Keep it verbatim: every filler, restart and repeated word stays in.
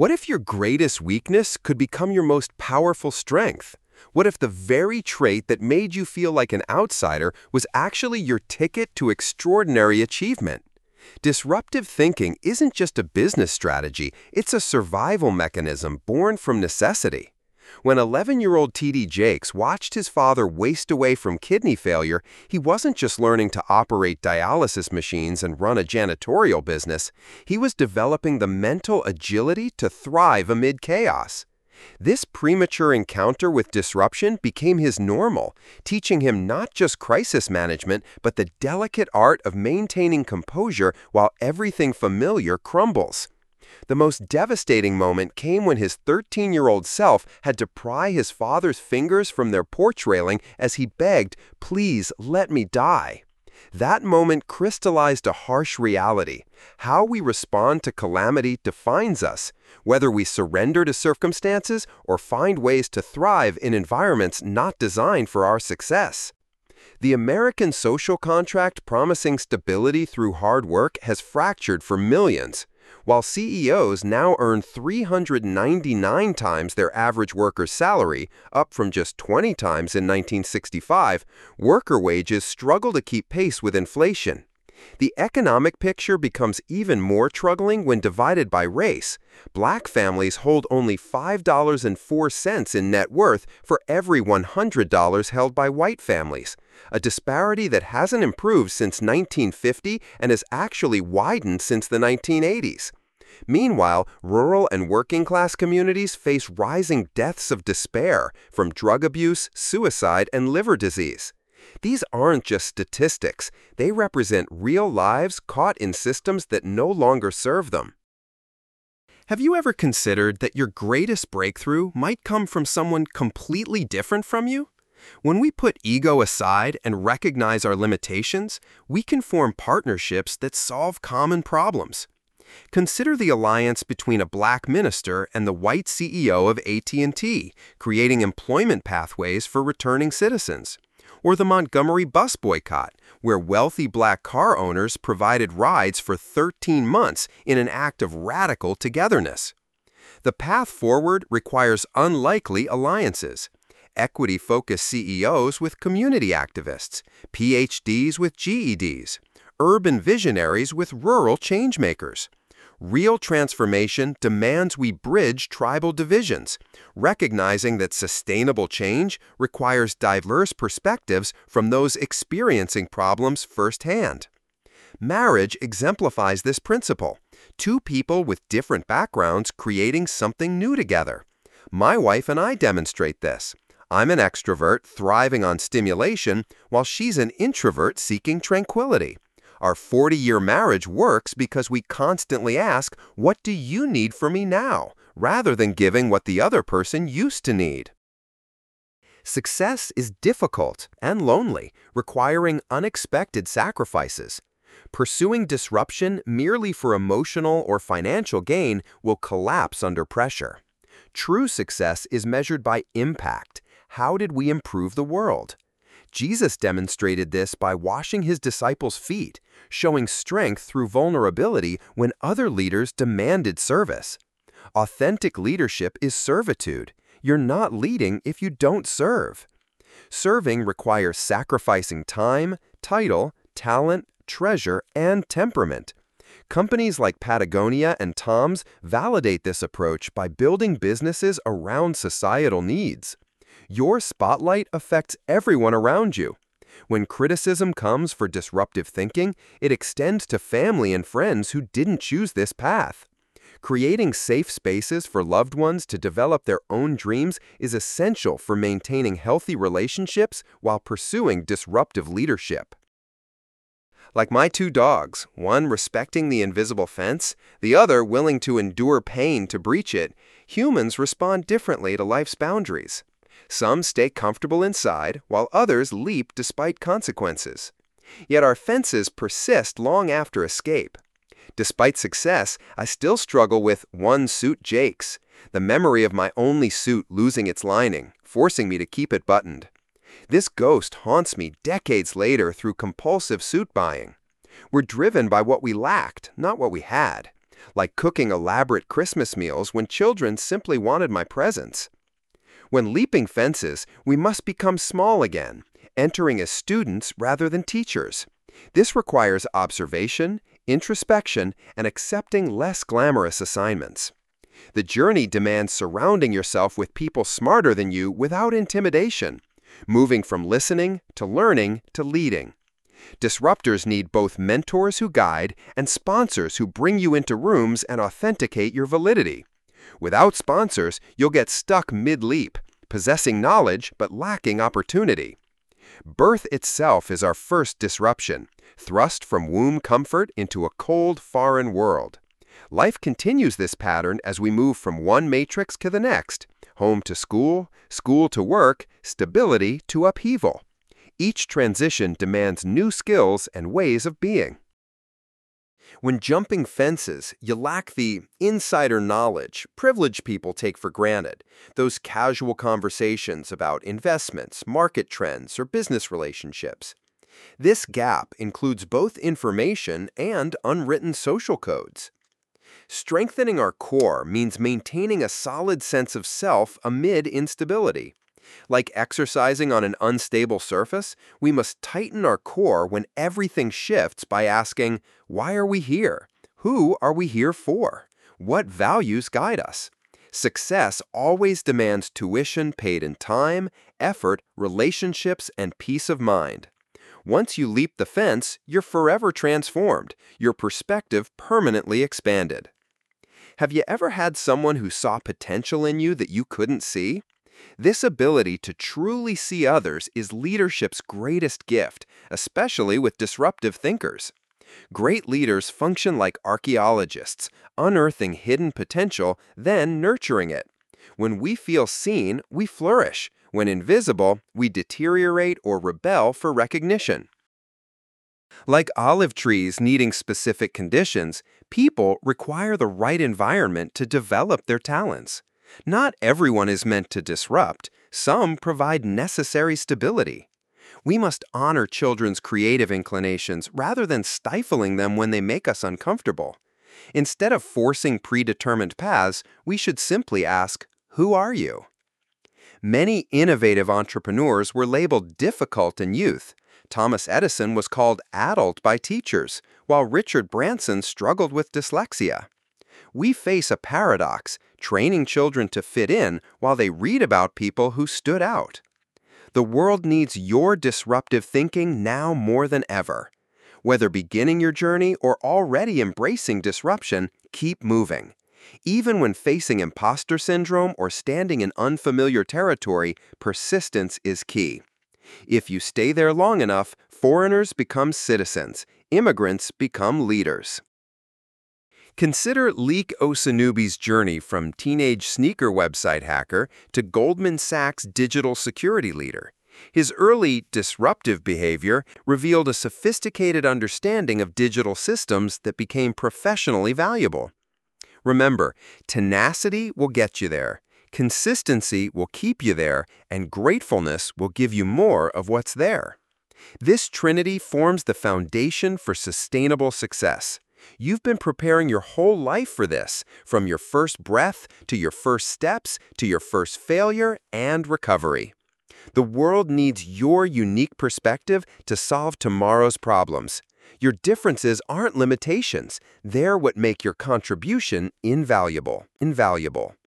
What if your greatest weakness could become your most powerful strength? What if the very trait that made you feel like an outsider was actually your ticket to extraordinary achievement? Disruptive thinking isn't just a business strategy, it's a survival mechanism born from necessity. When eleven-year-old T D Jakes watched his father waste away from kidney failure, he wasn't just learning to operate dialysis machines and run a janitorial business, he was developing the mental agility to thrive amid chaos. This premature encounter with disruption became his normal, teaching him not just crisis management, but the delicate art of maintaining composure while everything familiar crumbles. The most devastating moment came when his thirteen-year-old self had to pry his father's fingers from their porch railing as he begged, "Please, let me die." That moment crystallized a harsh reality. How we respond to calamity defines us, whether we surrender to circumstances or find ways to thrive in environments not designed for our success. The American social contract promising stability through hard work has fractured for millions. While C E Os now earn three hundred ninety-nine times their average worker's salary, up from just twenty times in nineteen sixty-five, worker wages struggle to keep pace with inflation. The economic picture becomes even more troubling when divided by race. Black families hold only five dollars and four cents in net worth for every one hundred dollars held by white families, a disparity that hasn't improved since nineteen fifty and has actually widened since the nineteen eighties. Meanwhile, rural and working-class communities face rising deaths of despair from drug abuse, suicide, and liver disease. These aren't just statistics. They represent real lives caught in systems that no longer serve them. Have you ever considered that your greatest breakthrough might come from someone completely different from you? When we put ego aside and recognize our limitations, we can form partnerships that solve common problems. Consider the alliance between a black minister and the white C E O of A T and T, creating employment pathways for returning citizens. Or the Montgomery bus boycott, where wealthy black car owners provided rides for thirteen months in an act of radical togetherness. The path forward requires unlikely alliances. Equity-focused C E Os with community activists, P H Ds with G E Ds, urban visionaries with rural changemakers. Real transformation demands we bridge tribal divisions, recognizing that sustainable change requires diverse perspectives from those experiencing problems firsthand. Marriage exemplifies this principle, two people with different backgrounds creating something new together. My wife and I demonstrate this. I'm an extrovert thriving on stimulation, while she's an introvert seeking tranquility. Our forty-year marriage works because we constantly ask, "What do you need from me now?" rather than giving what the other person used to need. Success is difficult and lonely, requiring unexpected sacrifices. Pursuing disruption merely for emotional or financial gain will collapse under pressure. True success is measured by impact. How did we improve the world? Jesus demonstrated this by washing his disciples' feet, showing strength through vulnerability when other leaders demanded service. Authentic leadership is servitude. You're not leading if you don't serve. Serving requires sacrificing time, title, talent, treasure, and temperament. Companies like Patagonia and Tom's validate this approach by building businesses around societal needs. Your spotlight affects everyone around you. When criticism comes for disruptive thinking, it extends to family and friends who didn't choose this path. Creating safe spaces for loved ones to develop their own dreams is essential for maintaining healthy relationships while pursuing disruptive leadership. Like my two dogs, one respecting the invisible fence, the other willing to endure pain to breach it, humans respond differently to life's boundaries. Some stay comfortable inside, while others leap despite consequences. Yet our fences persist long after escape. Despite success, I still struggle with one-suit Jakes, the memory of my only suit losing its lining, forcing me to keep it buttoned. This ghost haunts me decades later through compulsive suit buying. We're driven by what we lacked, not what we had. like cooking elaborate Christmas meals when children simply wanted my presence. When leaping fences, we must become small again, entering as students rather than teachers. This requires observation, introspection, and accepting less glamorous assignments. The journey demands surrounding yourself with people smarter than you without intimidation, moving from listening to learning to leading. Disruptors need both mentors who guide and sponsors who bring you into rooms and authenticate your validity. Without sponsors, you'll get stuck mid-leap, possessing knowledge but lacking opportunity. Birth itself is our first disruption, thrust from womb comfort into a cold, foreign world. Life continues this pattern as we move from one matrix to the next, home to school, school to work, stability to upheaval. Each transition demands new skills and ways of being. When jumping fences, you lack the insider knowledge privileged people take for granted, those casual conversations about investments, market trends, or business relationships. This gap includes both information and unwritten social codes. Strengthening our core means maintaining a solid sense of self amid instability. Like exercising on an unstable surface, we must tighten our core when everything shifts by asking, why are we here? Who are we here for? What values guide us? Success always demands tuition paid in time, effort, relationships, and peace of mind. Once you leap the fence, you're forever transformed, your perspective permanently expanded. Have you ever had someone who saw potential in you that you couldn't see? This ability to truly see others is leadership's greatest gift, especially with disruptive thinkers. Great leaders function like archaeologists, unearthing hidden potential, then nurturing it. When we feel seen, we flourish. When invisible, we deteriorate or rebel for recognition. Like olive trees needing specific conditions, people require the right environment to develop their talents. Not everyone is meant to disrupt. Some provide necessary stability. We must honor children's creative inclinations rather than stifling them when they make us uncomfortable. Instead of forcing predetermined paths, we should simply ask, who are you? Many innovative entrepreneurs were labeled difficult in youth. Thomas Edison was called adult by teachers, while Richard Branson struggled with dyslexia. We face a paradox, training children to fit in while they read about people who stood out. The world needs your disruptive thinking now more than ever. Whether beginning your journey or already embracing disruption, keep moving. Even when facing imposter syndrome or standing in unfamiliar territory, persistence is key. If you stay there long enough, foreigners become citizens, immigrants become leaders. Consider Leek Osanubi's journey from teenage sneaker website hacker to Goldman Sachs digital security leader. His early disruptive behavior revealed a sophisticated understanding of digital systems that became professionally valuable. Remember, tenacity will get you there, consistency will keep you there, and gratefulness will give you more of what's there. This trinity forms the foundation for sustainable success. You've been preparing your whole life for this, from your first breath to your first steps to your first failure and recovery. The world needs your unique perspective to solve tomorrow's problems. Your differences aren't limitations. They're what make your contribution invaluable. Invaluable.